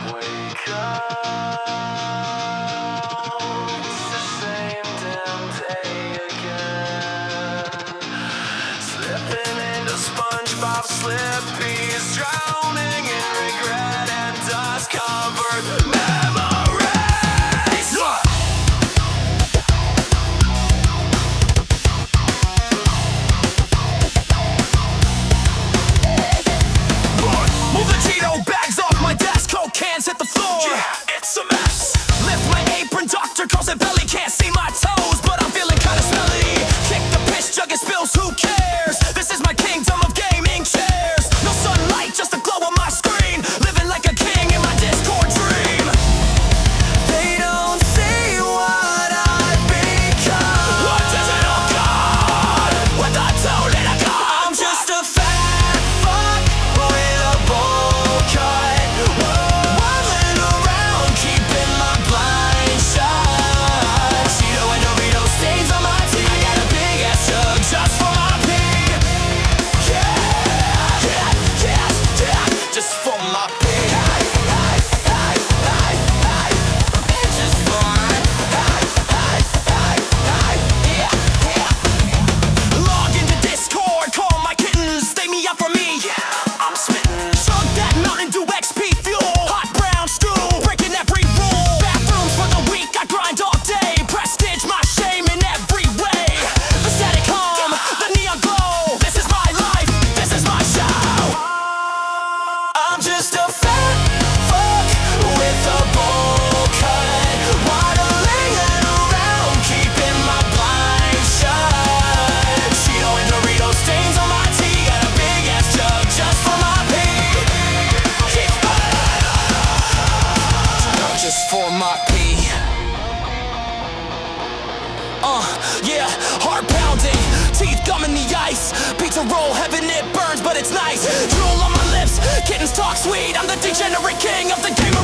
Wake up, it's the same damn day again. Slipping into SpongeBob Slippy's, drowning in regret and dust-covered memories. Move the Cheeto bags off my desk, Coke cans hit the floor. Yeah, it's a mess. Lift my apron, doctor calls it belly. Can't see my toes, but I'm feeling kinda smelly. Kick the piss jug, it spills, who cares? This is my kingdom of gaming chairs. No sunlight, just the glow on my screen. Living like a king in my Discord dream. They don't see what I've become. What does it all got? With a two-liter gun. I'm just a fat fuck with a bowl cut, waddling around, keeping my blind shut. Cheeto and Dorito stains on my teeth. I got a big ass jug just for my pee. Yeah, just for my pee. Just for my log into Discord, call my kittens, stay me up for me. Yeah, I'm smitten. Chug that Mountain Dew XP fuel, hot brown stew, breaking every rule. Bathrooms for the weak, I grind all day. Prestige my shame in every way. The static hum, the neon glow. This is my life, this is my show. I'm just a fat fuck with a bowl cut, waddling around, keeping my blind shut. Cheeto and Dorito stains on my tea. Got a big ass jug just for my pee. Just for my pee. Yeah, heart pounding, teeth gum in the ice. Pizza roll, heaven it burns, but it's nice. Drool on my lips, kittens talk sweet. I'm the degenerate king of the game of